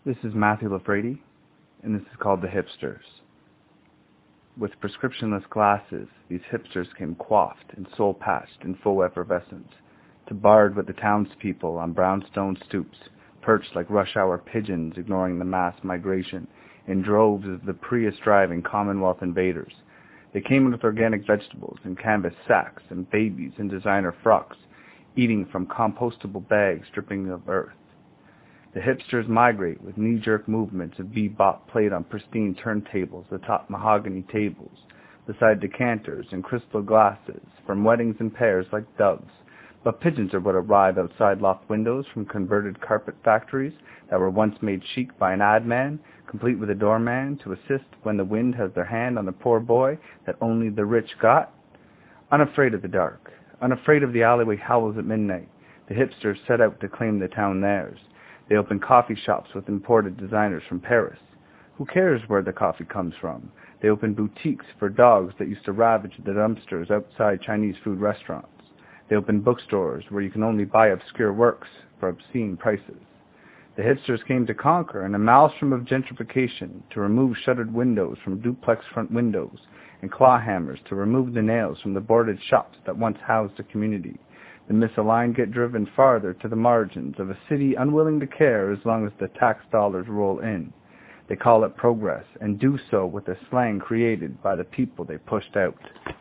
This is Matthew Lafrady, and this is called The Hipsters. With prescriptionless glasses, these hipsters came coiffed and soul-patched in full effervescence, to bard with the townspeople on brownstone stoops, perched like rush-hour pigeons ignoring the mass migration in droves of the Prius-driving Commonwealth invaders. They came with organic vegetables in canvas sacks and babies in designer frocks, eating from compostable bags dripping of earth. The hipsters migrate with knee-jerk movements of bebop played on pristine turntables atop mahogany tables, beside decanters and crystal glasses, from weddings in pairs like doves. But pigeons are what arrive outside loft windows from converted carpet factories that were once made chic by an ad man, complete with a doorman to assist when the wind has their hand on the poor boy that only the rich got. Unafraid of the dark, unafraid of the alleyway howls at midnight, the hipsters set out to claim the town theirs. They open coffee shops with imported designers from Paris. Who cares where the coffee comes from? They open boutiques for dogs that used to ravage the dumpsters outside Chinese food restaurants. They open bookstores where you can only buy obscure works for obscene prices. The hipsters came to conquer an maelstrom of gentrification, to remove shuttered windows from duplex front windows, and claw hammers to remove the nails from the boarded shops that once housed a community. The misaligned get driven farther to the margins of a city unwilling to care as long as the tax dollars roll in. They call it progress, and do so with the slang created by the people they pushed out.